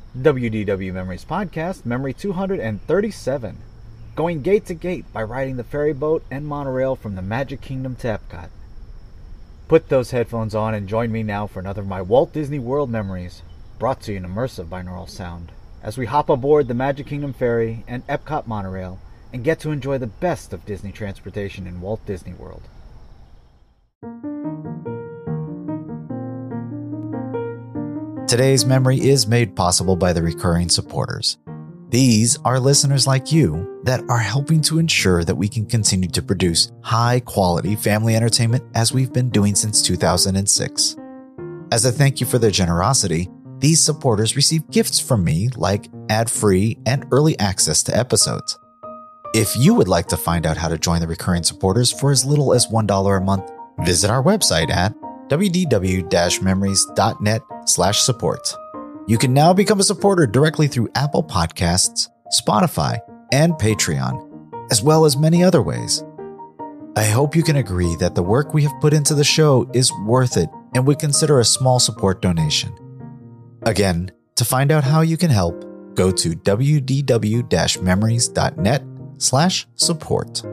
WDW Memories Podcast, Memory 237. Going gate to gate by riding the ferry boat and monorail from the Magic Kingdom to Epcot. Put those headphones on and join me now for another of my Walt Disney World memories, brought to you in immersive binaural sound, as we hop aboard the Magic Kingdom ferry and Epcot monorail and get to enjoy the best of Disney transportation in Walt Disney World. Today's memory is made possible by the recurring supporters. These are listeners like you that are helping to ensure that we can continue to produce high-quality family entertainment as we've been doing since 2006. As a thank you for their generosity, these supporters receive gifts from me like ad-free and early access to episodes. If you would like to find out how to join the recurring supporters for as little as $1 a month, visit our website at wdw-memories.net/support. You can now become a supporter directly through Apple Podcasts, Spotify, and Patreon, as well as many other ways. I hope you can agree that the work we have put into the show is worth it and would consider a small support donation. Again, to find out how you can help, go to wdw-memories.net/support.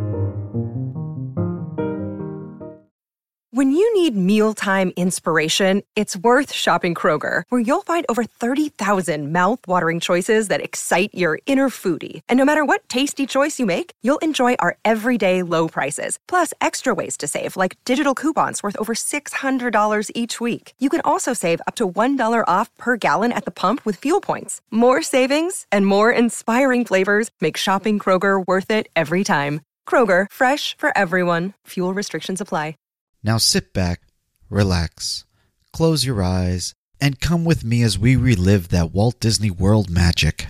When you need mealtime inspiration, it's worth shopping Kroger, where you'll find over 30,000 mouth-watering choices that excite your inner foodie. And no matter what tasty choice you make, you'll enjoy our everyday low prices, plus extra ways to save, like digital coupons worth over $600 each week. You can also save up to $1 off per gallon at the pump with fuel points. More savings and more inspiring flavors make shopping Kroger worth it every time. Kroger, fresh for everyone. Fuel restrictions apply. Now sit back, relax, close your eyes, and come with me as we relive that Walt Disney World magic.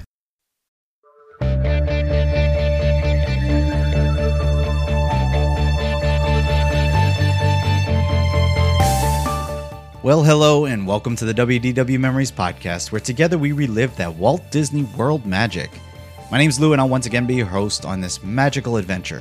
Well, hello, and welcome to the WDW Memories Podcast, where together we relive that Walt Disney World magic. My name's Lou, and I'll once again be your host on this magical adventure.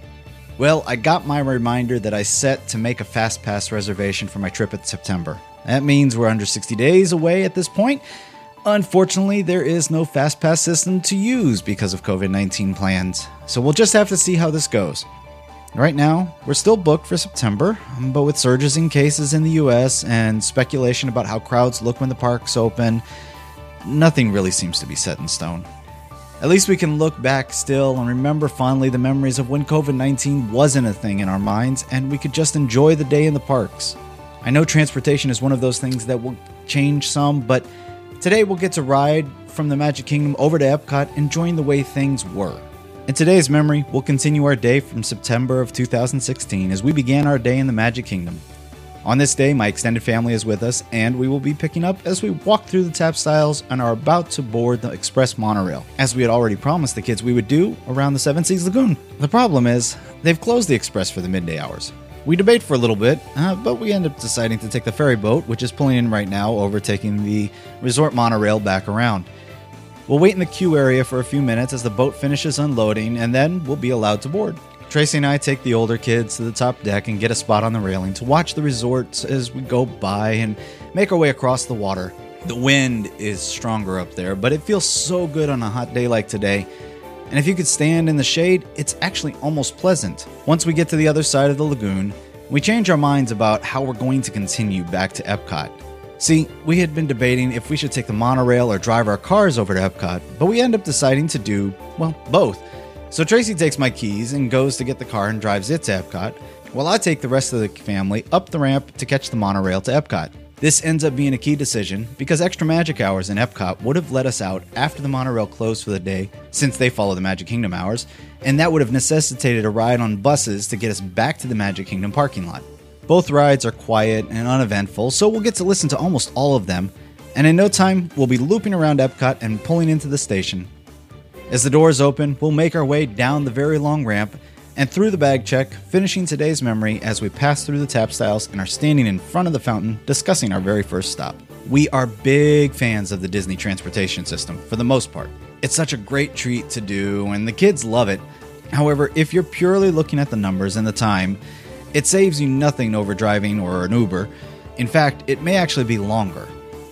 Well, I got my reminder that I set to make a FastPass reservation for my trip in September. That means we're under 60 days away at this point. Unfortunately, there is no FastPass system to use because of COVID-19 plans, so we'll just have to see how this goes. Right now, we're still booked for September, but with surges in cases in the US and speculation about how crowds look when the parks open, nothing really seems to be set in stone. At least we can look back still and remember fondly the memories of when COVID-19 wasn't a thing in our minds and we could just enjoy the day in the parks. I know transportation is one of those things that will change some, but today we'll get to ride from the Magic Kingdom over to Epcot, enjoying the way things were. In today's memory, we'll continue our day from September of 2016 as we began our day in the Magic Kingdom. On this day, my extended family is with us, and we will be picking up as we walk through the tap styles and are about to board the Express monorail, as we had already promised the kids we would do around the Seven Seas Lagoon. The problem is, they've closed the Express for the midday hours. We debate for a little bit, but we end up deciding to take the ferry boat, which is pulling in right now, overtaking the resort monorail back around. We'll wait in the queue area for a few minutes as the boat finishes unloading, and then we'll be allowed to board. Tracy and I take the older kids to the top deck and get a spot on the railing to watch the resorts as we go by and make our way across the water. The wind is stronger up there, but it feels so good on a hot day like today. And if you could stand in the shade, it's actually almost pleasant. Once we get to the other side of the lagoon, we change our minds about how we're going to continue back to Epcot. See, we had been debating if we should take the monorail or drive our cars over to Epcot, but we end up deciding to do, well, both. So Tracy takes my keys and goes to get the car and drives it to Epcot, while I take the rest of the family up the ramp to catch the monorail to Epcot. This ends up being a key decision because extra magic hours in Epcot would have let us out after the monorail closed for the day, since they follow the Magic Kingdom hours, and that would have necessitated a ride on buses to get us back to the Magic Kingdom parking lot. Both rides are quiet and uneventful, so we'll get to listen to almost all of them, and in no time, we'll be looping around Epcot and pulling into the station. As the doors open, we'll make our way down the very long ramp and through the bag check, finishing today's memory as we pass through the tap styles and are standing in front of the fountain discussing our very first stop. We are big fans of the Disney transportation system, for the most part. It's such a great treat to do, and the kids love it. However, if you're purely looking at the numbers and the time, it saves you nothing over driving or an Uber. In fact, it may actually be longer.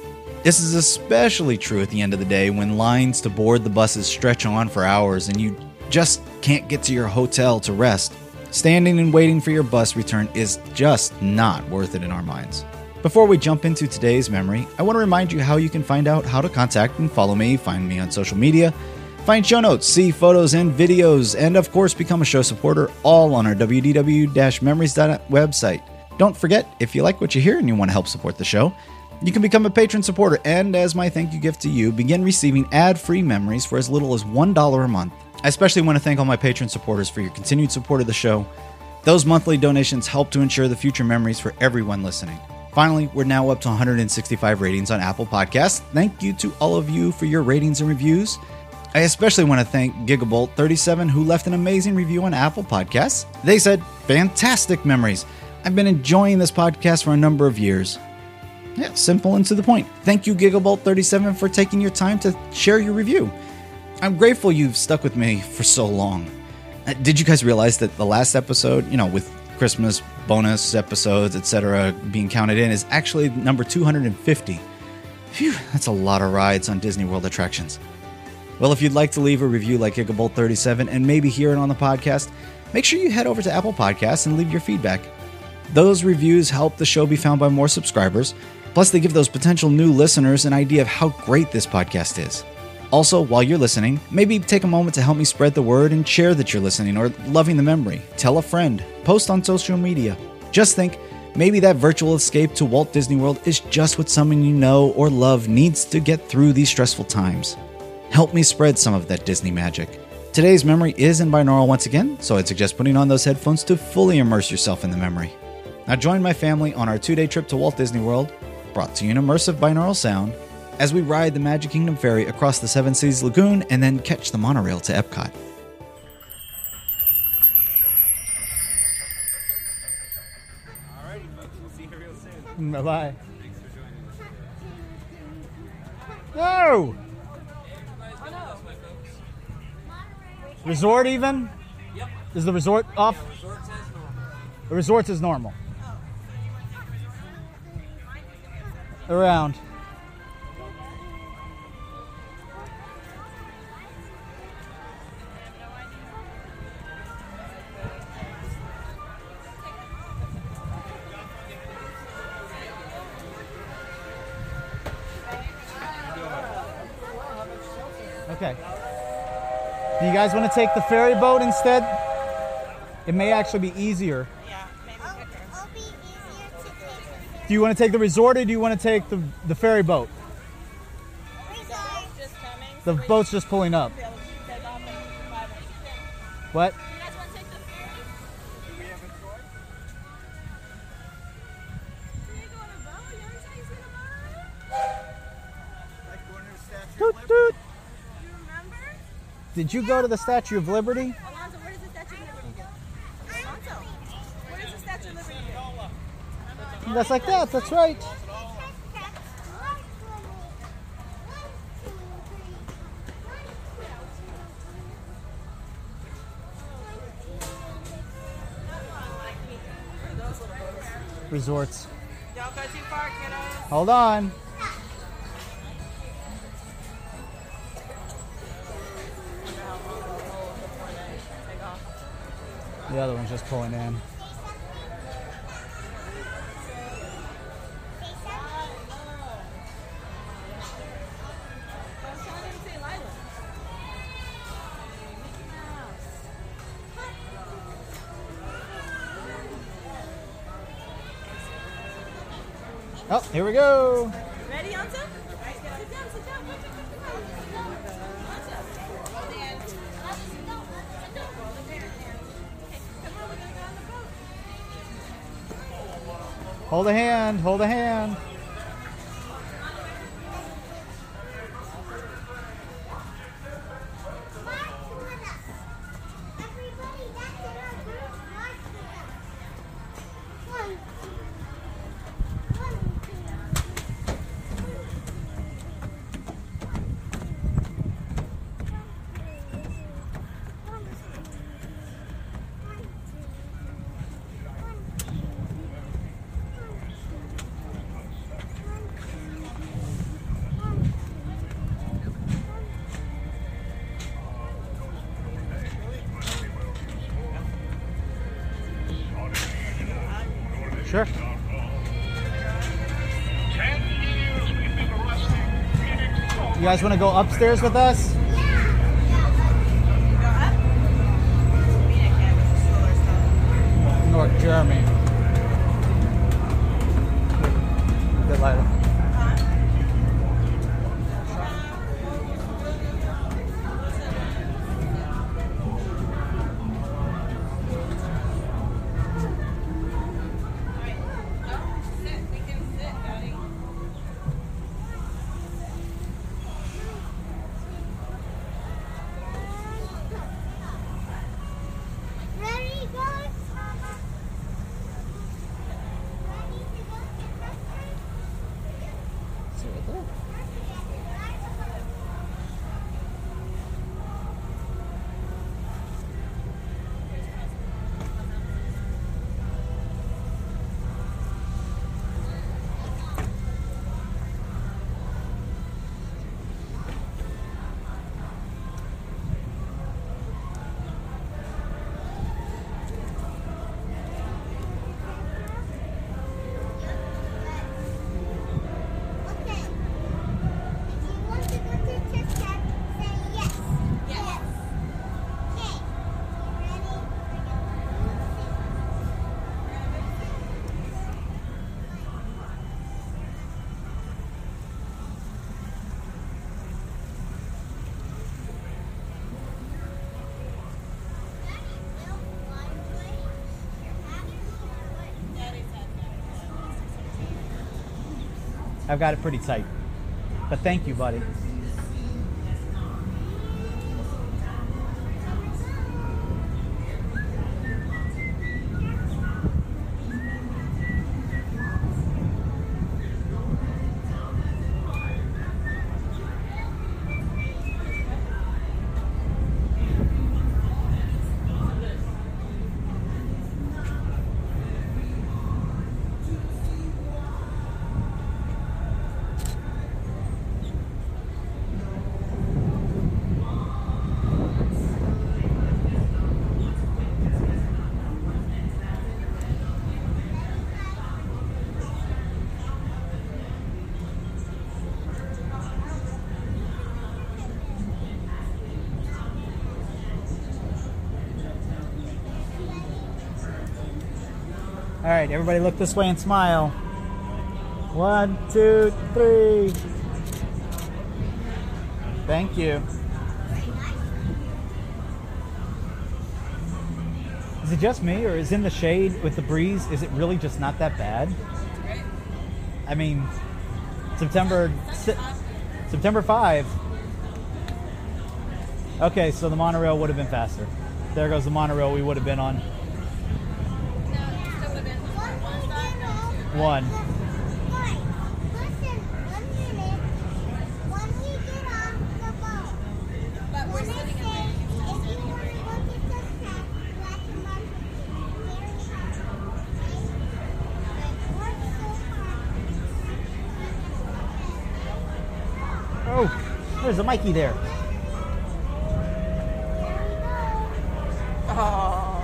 This is especially true at the end of the day when lines to board the buses stretch on for hours and you just can't get to your hotel to rest. Standing and waiting for your bus return is just not worth it in our minds. Before we jump into today's memory, I want to remind you how you can find out how to contact and follow me, find me on social media, find show notes, see photos and videos, and of course become a show supporter, all on our wdw-memories.net website. Don't forget, if you like what you hear and you want to help support the show, you can become a patron supporter and, as my thank you gift to you, begin receiving ad-free memories for as little as $1 a month. I especially want to thank all my patron supporters for your continued support of the show. Those monthly donations help to ensure the future memories for everyone listening. Finally, we're now up to 165 ratings on Apple Podcasts. Thank you to all of you for your ratings and reviews. I especially want to thank Gigabolt37, who left an amazing review on Apple Podcasts. They said, "Fantastic memories. I've been enjoying this podcast for a number of years." Yeah, simple and to the point. Thank you, Gigabolt37, for taking your time to share your review. I'm grateful you've stuck with me for so long. Did you guys realize that the last episode, with Christmas bonus episodes, etc., being counted in, is actually number 250? Phew, that's a lot of rides on Disney World attractions. Well, if you'd like to leave a review like Gigabolt37 and maybe hear it on the podcast, make sure you head over to Apple Podcasts and leave your feedback. Those reviews help the show be found by more subscribers, plus they give those potential new listeners an idea of how great this podcast is. Also, while you're listening, maybe take a moment to help me spread the word and share that you're listening or loving the memory. Tell a friend, post on social media. Just think, maybe that virtual escape to Walt Disney World is just what someone you know or love needs to get through these stressful times. Help me spread some of that Disney magic. Today's memory is in binaural once again, so I'd suggest putting on those headphones to fully immerse yourself in the memory. Now join my family on our 2-day trip to Walt Disney World, brought to you in immersive binaural sound, as we ride the Magic Kingdom ferry across the Seven Seas Lagoon and then catch the monorail to Epcot. Alrighty, folks, we'll see you real soon. Bye-bye. Thanks for joining us. No! Resort even? Yep. Is the resort off? Resort says normal. The resort is normal. Around. Okay. Do you guys want to take the ferry boat instead? It may actually be easier. Yeah, maybe it'll be easier to take Do you want to take the resort or do you want to take the ferry boat? just coming. The boat's just pulling up. What? You guys want to take the ferry? Do we have a choice? Can you go on a boat? You ever try to see a boat? Like going to the Statue Toot, of Liberty? toot. You remember? Did you go to the Statue of Liberty? Alonzo, where does the Statue of Liberty go? Alonzo, where does the Statue of Liberty go? That's like that. That's right. Resorts. Don't go too far, kiddos. Hold on. The other one's just pulling in. Oh, here we go. Ready, Alonzo? Sit down, sit down. Sit down. Hold a hand, hold a hand. You guys want to go upstairs with us? North Jeremy. A bit lighter. Ready, guys? Okay. If you want to go to Chit Chat, say yes. Yes. Okay. You ready? I've got it pretty tight. But thank you, buddy. All right, everybody look this way and smile. 1, 2, 3. Thank you. Is it just me, or is in the shade with the breeze, is it really just not that bad? I mean, September 5. Okay, so the monorail would have been faster. There goes the monorail we would have been on. 1. Fine. Listen, 1 minute. When we get on the boat, But we're when I sitting say, in if you want to go to Chit Chat, you have to run very hard. Okay? Like, work so hard. Oh, there's a Mikey there. Oh,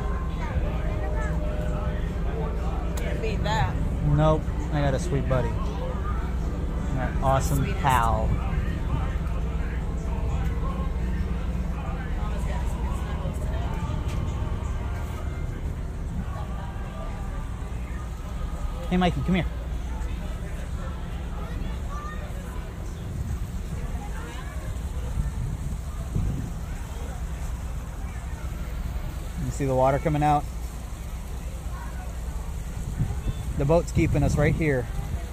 can't beat that. Nope, I got a sweet buddy. That awesome Sweetest. pal. Mama's got some good snuggles today. Hey, Mikey, come here. You see the water coming out? The boat's keeping us right here.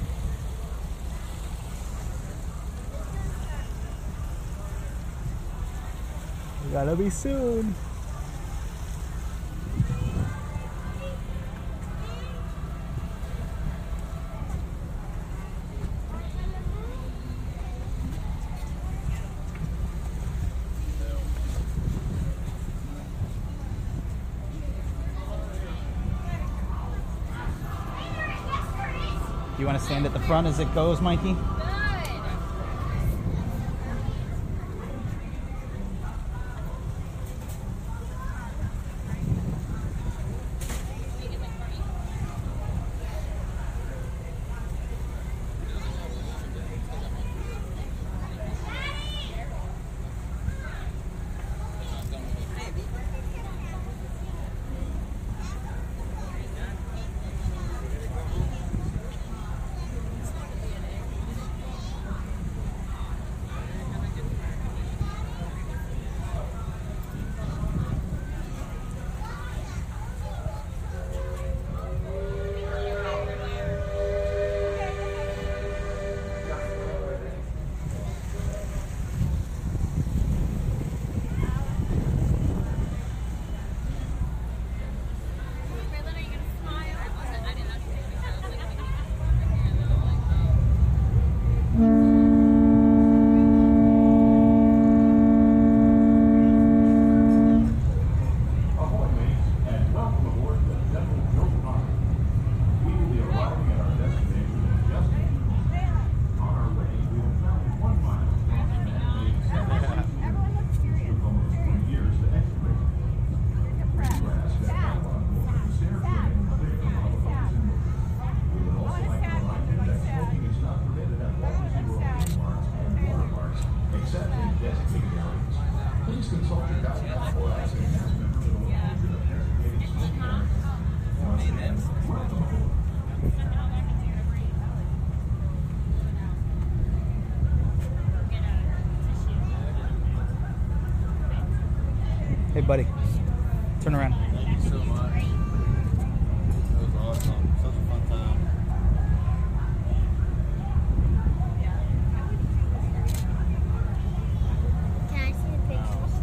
We gotta be soon. You want to stand at the front as it goes, Mikey? Hey, buddy. Turn around. Thank you so much. It was awesome. Such a fun time. Can I see the pictures?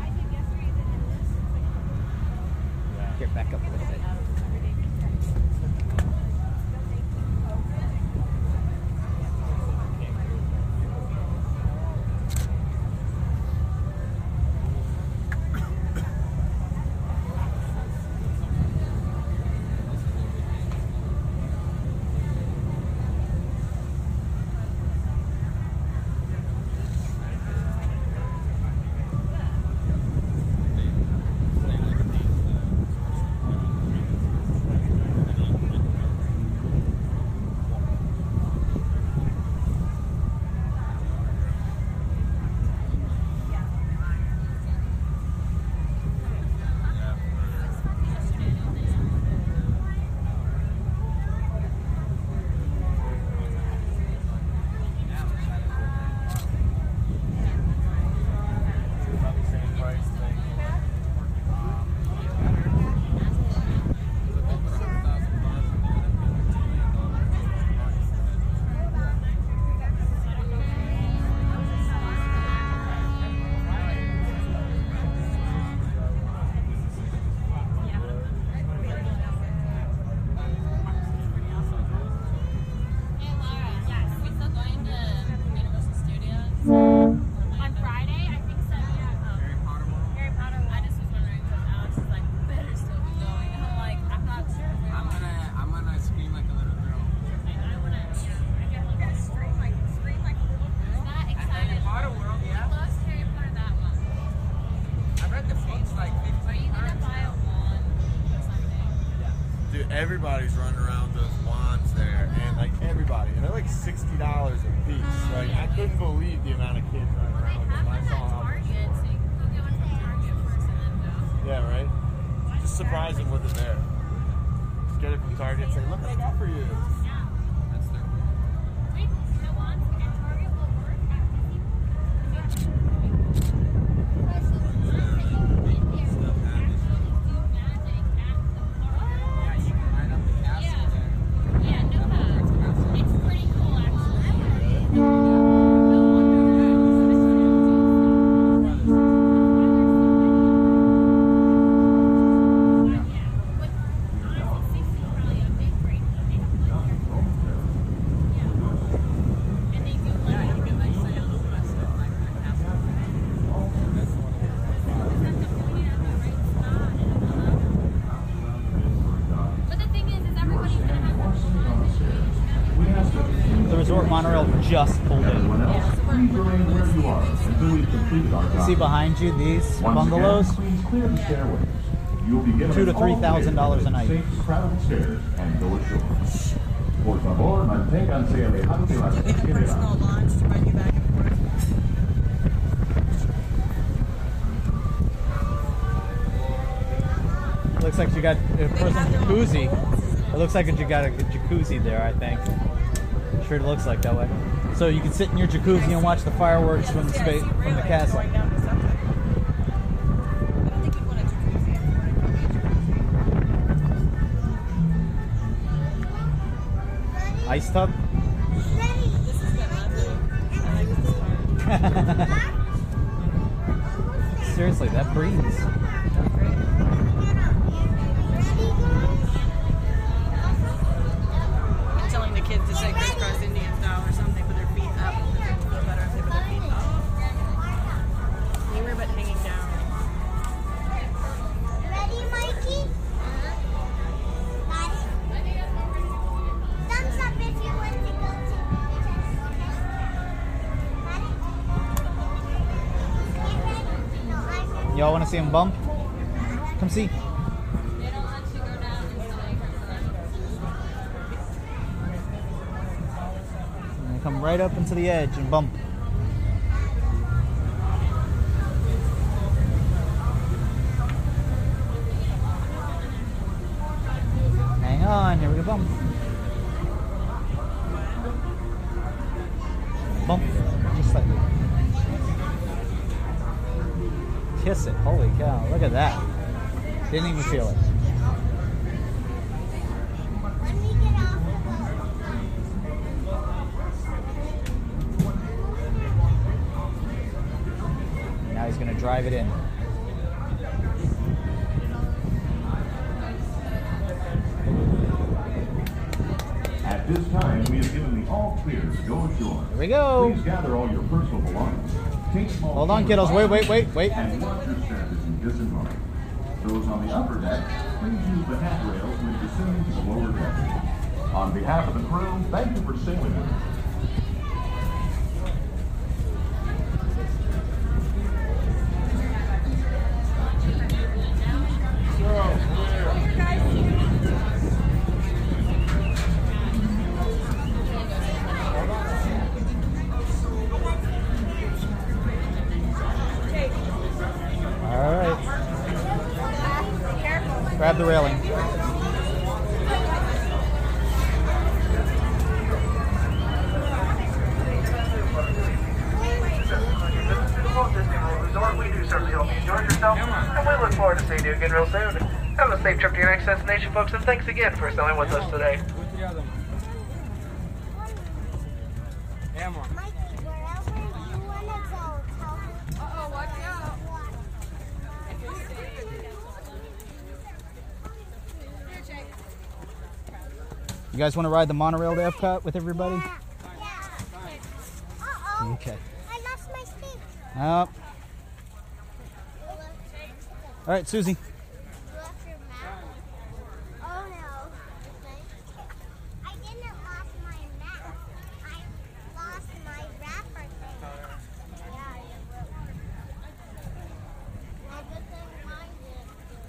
Get back up a little bit. Hey Laura, yes, we still going to Universal Studios on Friday? I think so. Yeah. Harry Potter. I just was wondering because Alex is like, better still be going, and I'm like, I'm not sure. I'm gonna scream like a little girl. I want to. Yeah. I gotta scream like a little girl. That excited. Potter World, yeah. Close Harry Potter that one. I read the speech like 15 Are you gonna buy a wand or something? Dude, everybody's running around those wands there, and like everybody, and they're like $60 a piece. Like I couldn't believe the amount of kids running They around with them. have I them saw at how Target, so you can go get one from Target first and then go. yeah, right. Just surprising with it there. Just get it from Target and say, look what I got for you. Yeah. That's their Wait, the wands at Target will work at Yeah, no, it's pretty cool actually. But the thing is everybody's gonna have The Resort Monorail just pulled in. Please remain where you are until we've completed our job. See behind you these Once bungalows? again, please clear the stairways. You'll be given $2,000 to an $3,000 a night. safe travel stairs and go ashore. Por favor, manténganse alejados de las Personal escaleras. launch to bring you back and forth. Looks like you got a personal jacuzzi. It looks like you got a jacuzzi there, I think. Sure it looks like that way. So you can sit in your jacuzzi and watch the fireworks from the space, from the castle. Going down to something. I don't think you'd want a jacuzzi. Ice tub? This has been lovely. I like this part. Seriously, that breeze. I'm telling the kids to say crisscross Indian style or something, put their feet up. It would feel better if they put their feet up. Newer but hanging down. Ready, Mikey? Thumbs up if you want to go to Y'all want to see him bump? Come see. They don't let you go down until you And come right up into the edge and bump. Hang on, here we go, bump. Bump, just like kiss it. Holy cow. Look at that. Didn't even feel it. When we get off the boat. Now he's going to drive it in. At this time, we have given the all clear to go ashore. Here we go. Please gather all your personal belongings. Take small Hold on, kiddos. Wait. And watch your status in disembark. Those on the upper deck, please use the handrails when descending to the lower deck. On behalf of the crew, thank you for sailing with us. All right. Grab the railing. We do certainly hope you enjoyed yourself, and we look forward to seeing you again real soon. Have a safe trip to your next destination, folks, and thanks again for sailing with us today. Mikey, wherever you want to go, tell me. Uh-oh, watch out. You guys want to ride the monorail to Epcot with everybody? Yeah. Uh-oh. Okay. I lost my stick. Up. All right, Susie. You left your map? Oh no. I didn't lost my map. I lost my wrapper thing. Yeah, you will. I just didn't find it.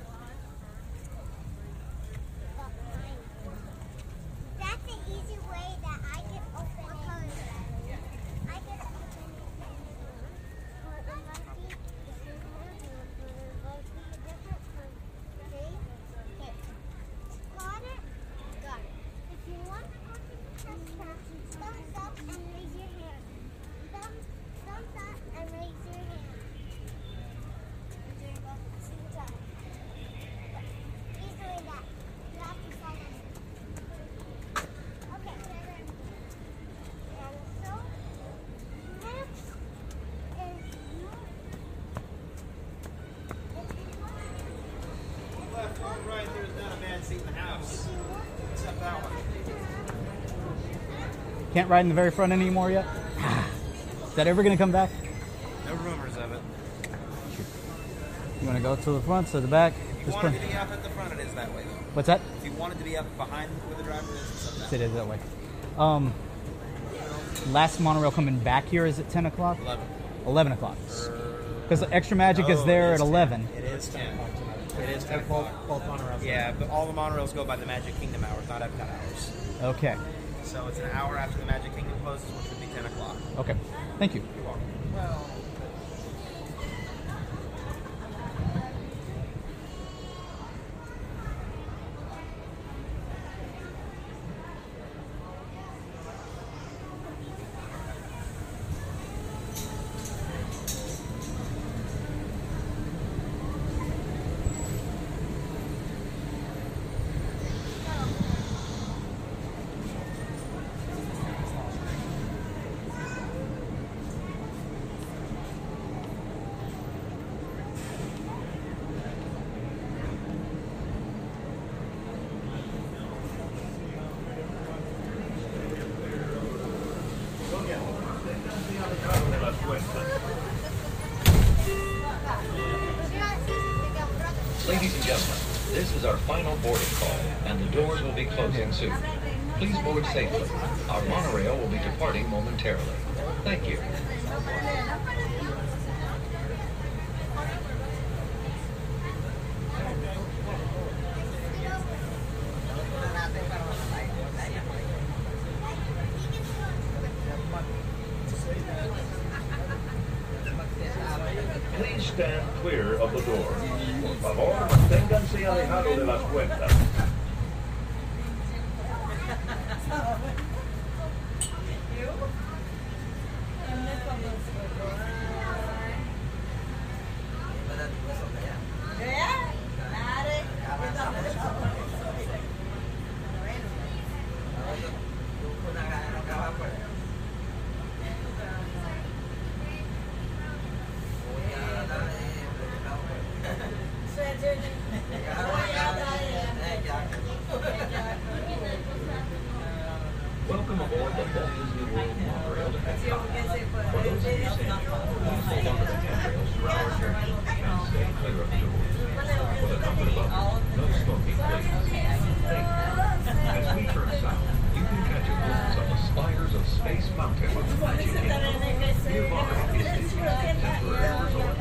That's the easy way that I can open it. I can open it. Got it? Got it. If you want to go to the test track, thumbs up and raise your hand. Thumbs up and raise your hand. There you go. See the time. He's doing that. You have to follow him. Okay. And so, next is you. Left, right, there's not a bad seat in the house. Except that one. Can't ride in the very front anymore yet? Is that ever going to come back? No rumors of it. You want to go to the front, to the back? If you This wanted one? to be up at the front, it is that way though. What's that? If you wanted to be up behind where the driver is, it's up that It is that way. Last monorail coming back here is at 10 o'clock? 11 o'clock. Because Extra Magic is there at 11. It is 10. It is 10 o'clock. Both monorails. Yeah, but all the monorails go by the Magic Kingdom hours, not Epcot hours. Okay. So it's an hour after the Magic Kingdom closes, which would be 10 o'clock. Okay. Thank you. You're welcome. Well, Ladies and gentlemen, this is our final boarding call, and the doors will be closing soon. Please board safely. Our monorail will be departing momentarily. Thank you. Please stand clear of the door. Por favor, manténganse alejados de las puertas. fountain of the Magic Kingdom. Nearby is Disneyland Temporary Resort.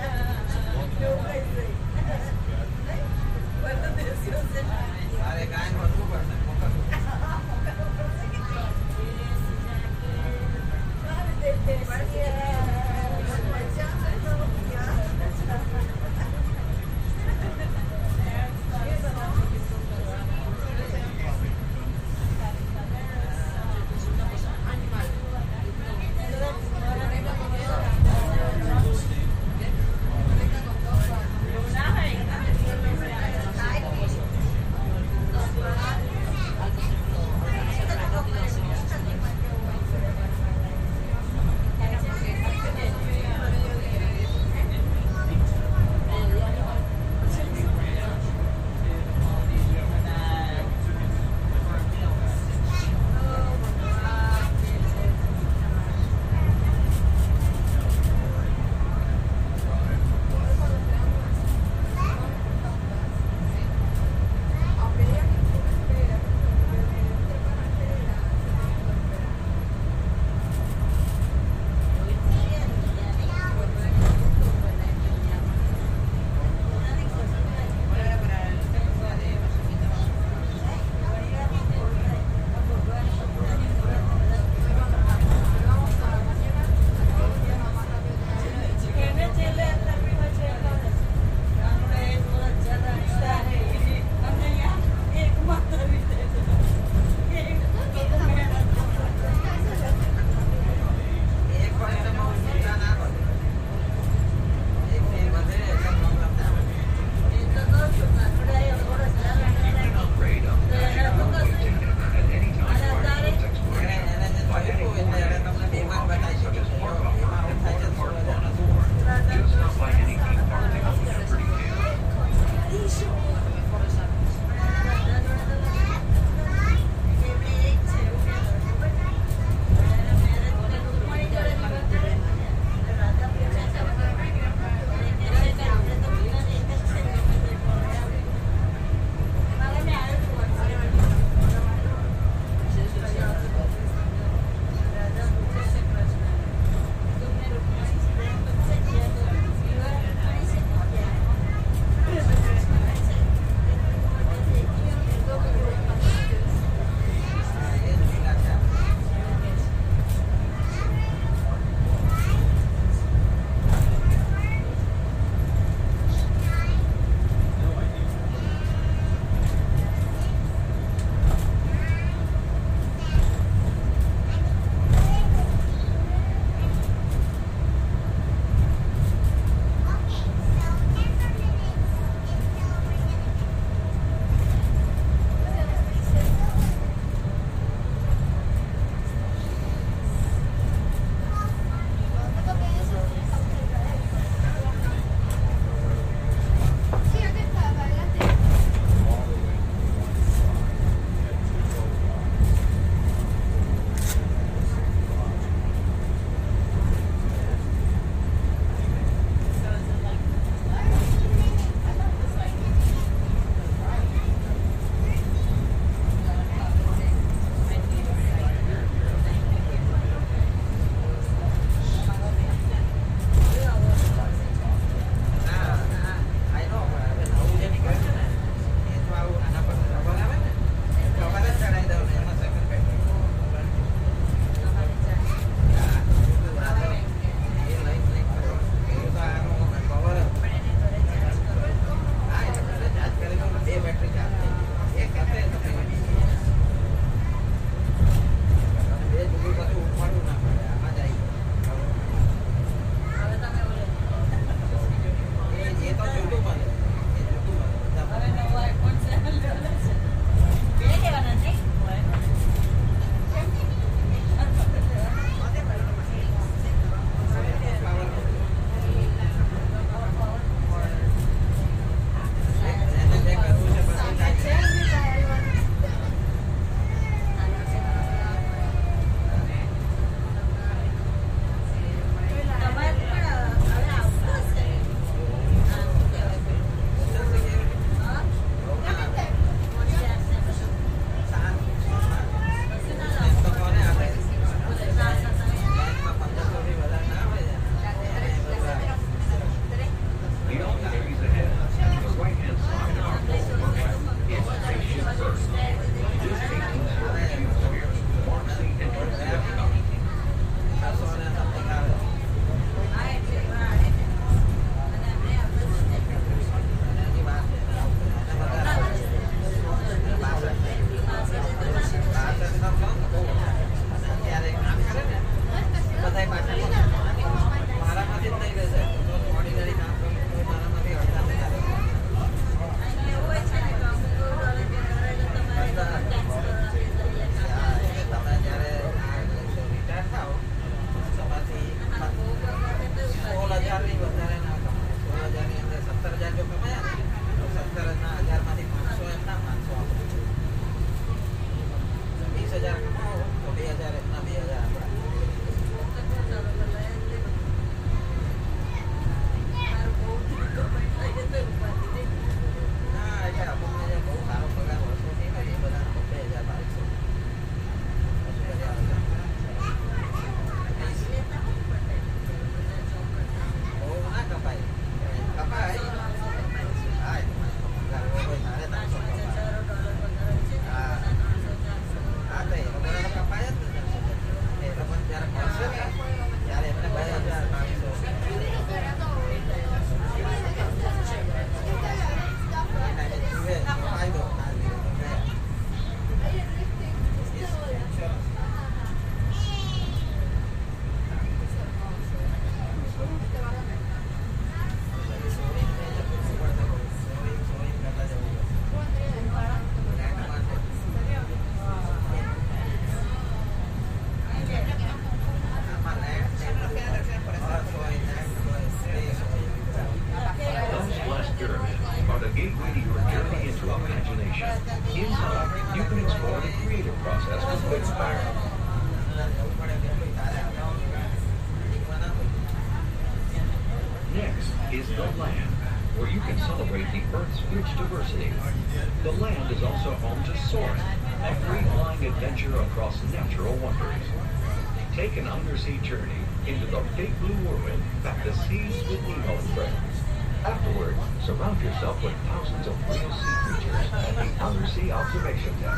The Land, where you can celebrate the Earth's rich diversity. The Land is also home to Soarin', a free-flying adventure across natural wonders. Take an undersea journey into the big blue whirlwind at the seas with Nemo and friends. Afterward, surround yourself with thousands of real sea creatures at the undersea observation deck.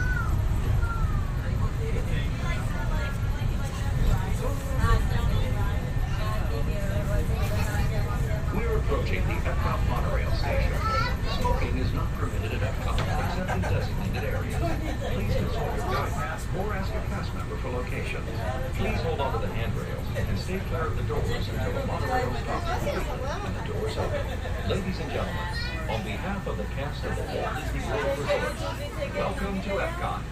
We're approaching the Epcot monorail station. Smoking is not permitted at Epcot except in designated areas. Please consult your guide or ask a cast member for locations. Please hold on to the handrails and stay clear of the doors until the monorail stops completely and the doors open. Ladies and gentlemen, on behalf of the cast of the Walt Disney World Resort, welcome to Epcot.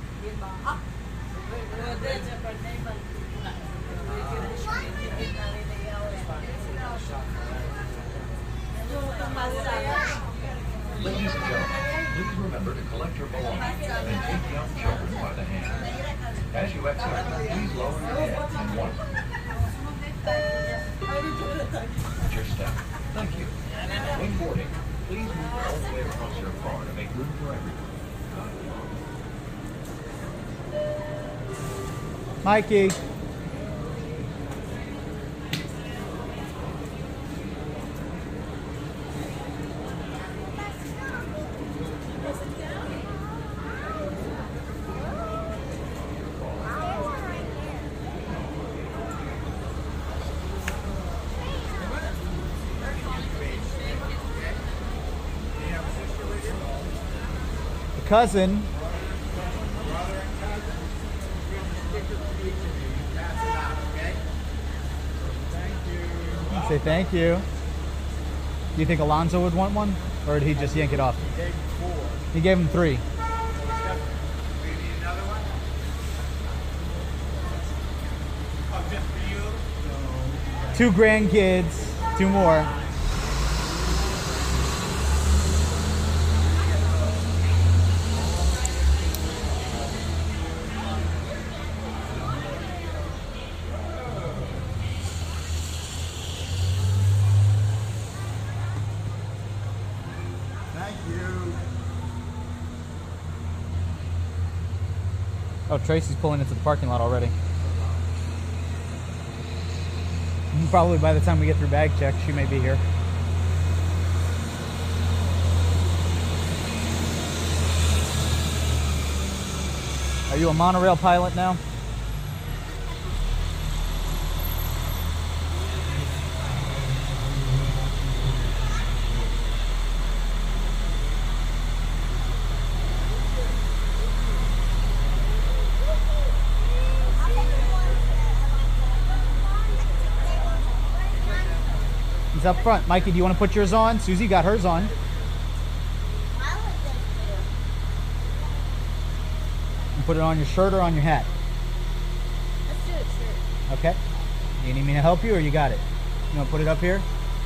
Ladies and gentlemen, please remember to collect your belongings and take young children by the hand. As you exit, please lower your head and watch your step. Thank you. When boarding, please move all the way across your car to make room for everyone. Mikey. Cousin. Say thank you. Do you think Alonzo would want one? Or did he just yank it off? He gave him 4. He gave him 3. We need another one? Oh, just for you? 2 grandkids, 2 more. Oh, Tracy's pulling into the parking lot already. Probably by the time we get through bag check, she may be here. Are you a monorail pilot now? He's up front. Mikey, do you want to put yours on? Susie got hers on. You put it on your shirt or on your hat? Let's do it, shirt. Okay. You need me to help you or you got it? You want to put it up here?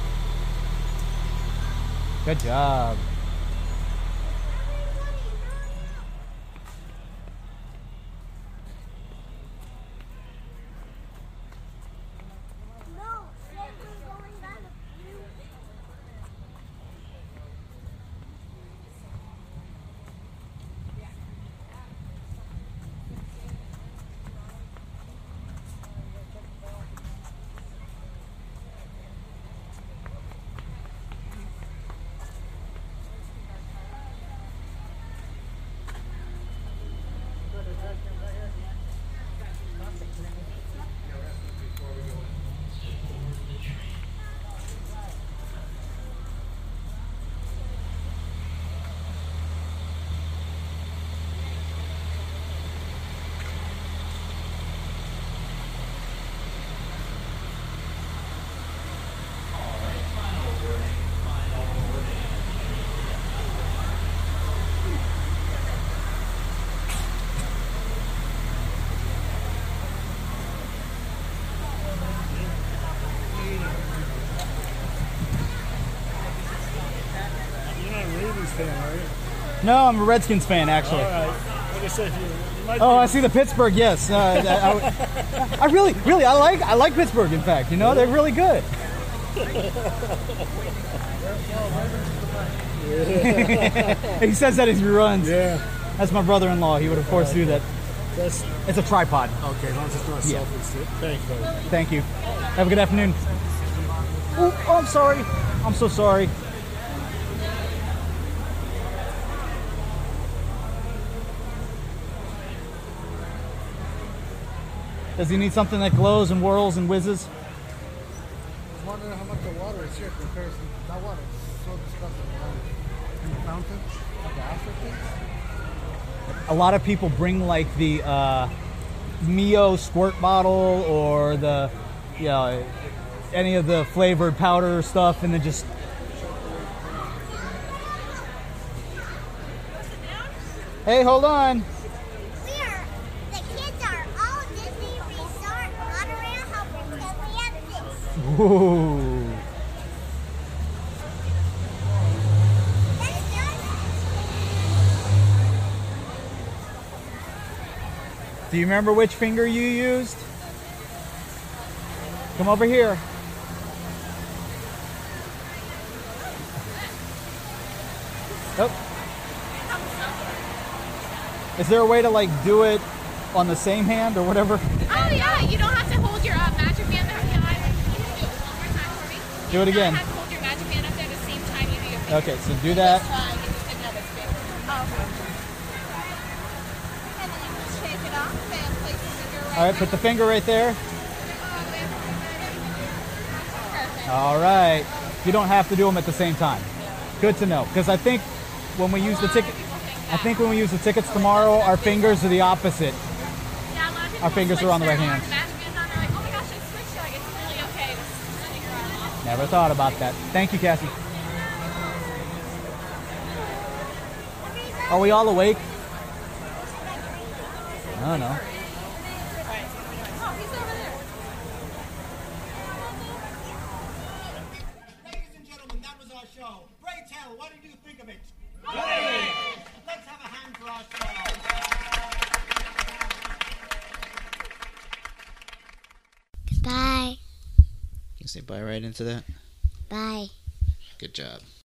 Good job. No, I'm a Redskins fan, actually. All right. Like I said, you might I see the Pittsburgh. Yes, I really, I like Pittsburgh. In fact, you know, they're really good. He says that as he runs. Yeah. That's my brother-in-law. He would, of course, do that. That's It's a tripod. okay. As long as it's not Yeah. selfish. Thanks, buddy. Thank you. Have a good afternoon. Oh, I'm sorry. I'm so sorry. Does he need something that glows and whirls and whizzes? I was wondering how much the water is here compared to that water. It's so disgusting. In the fountain, like the African. A lot of people bring like the Mio squirt bottle or the, you know, any of the flavored powder stuff, and then just. Hey, hold on. The kids are all Disney Resort monorail helping because we have this. Ooh. Do you remember which finger you used? Come over here. Oh. Is there a way to like do it on the same hand or whatever? Oh yeah, you don't have to hold your magic band there. Can you do it one more time for me? Do it again. You don't have to hold your magic band up there at the same time you do your finger. Okay, so do that. This one, you just another spin. Oh, okay. And then you just shake it off and place your finger right All right, put the finger right there. Perfect. All right. You don't have to do them at the same time. Good to know, because I think when we use the ticket, when we use the tickets tomorrow, our fingers are the opposite. Yeah, a lot of people Our fingers are on the right switch their hand. magic bands on. They're like, oh my gosh, I switched. Like, it's really okay to figure out. Never thought about that. Thank you, Cassie. Are we all awake? I don't know. Oh, he's over there. Ladies and gentlemen, that was our show. Pray tell, what did you think of it? Great! Let's have a hand for our show. Bye. You say bye right into that? Bye. Good job.